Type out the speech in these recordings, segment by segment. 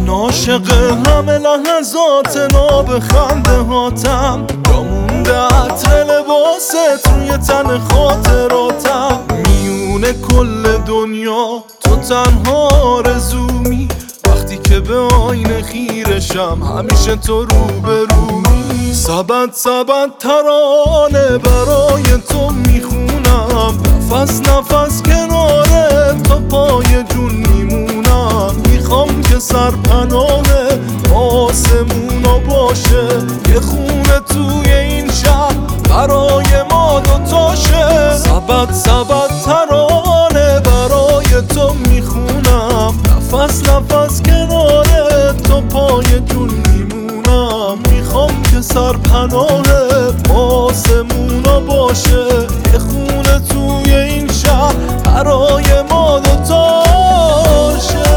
من عاشق همه لحظات ناب خنده هاتم، جا مونده عطر لباست روی تن خاطراتم. میونه کل دنیا تو تنها آرزومی، وقتی که به آینه خیرشم همیشه تو روبرومی. سبد سبد ترانه برای تو میخونم، نفس نفس کناره تا پای جون میمونم. میخوام که سرپناه آسمونا باشه، یه خونه توی این شهر برای ما دوتاشه. سبد سبد ترانه برای تو میخونم، نفس نفس کناره تا پای جون میمونم. میخوام که سرپناه آسمونا باشه، یه خونه توی این شهر برای ما دوتاشه.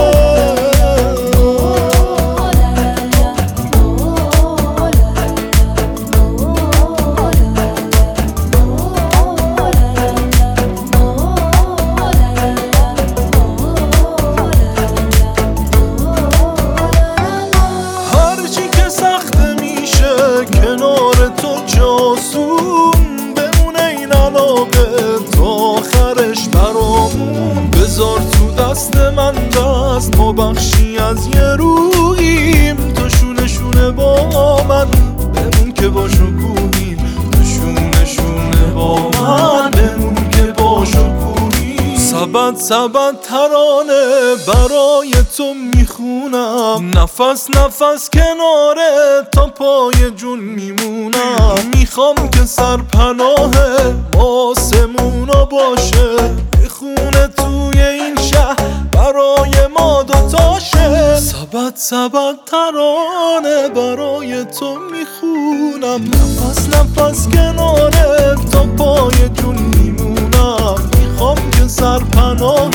کنار تو جاسون بمونه این علاقه تا آخرش برامون. بذار تو دست من دست ما بخشی از یه روحیم، تو شونه شونه با من بمون که با شکوهیم. تو شونه شونه با من بمون که با شکوهیم. سبد سبد ترانه برای تو میخونم، نفس نفس کناره تا پای جون میمونم. میخوام که سرپناه آسمونا باشه، یه خونه توی این شهر برای ما دوتاشه. سبد سبد ترانه برای تو میخونم، نفس نفس کناره تا پای جون میمونم. میخوام که سرپناه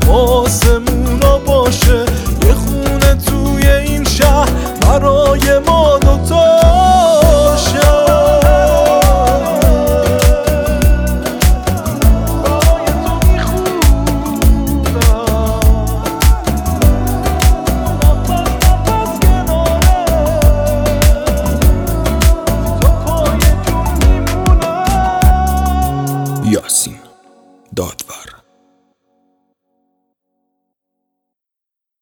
آسمونا باشه، یه خونه توی این شهر برای ما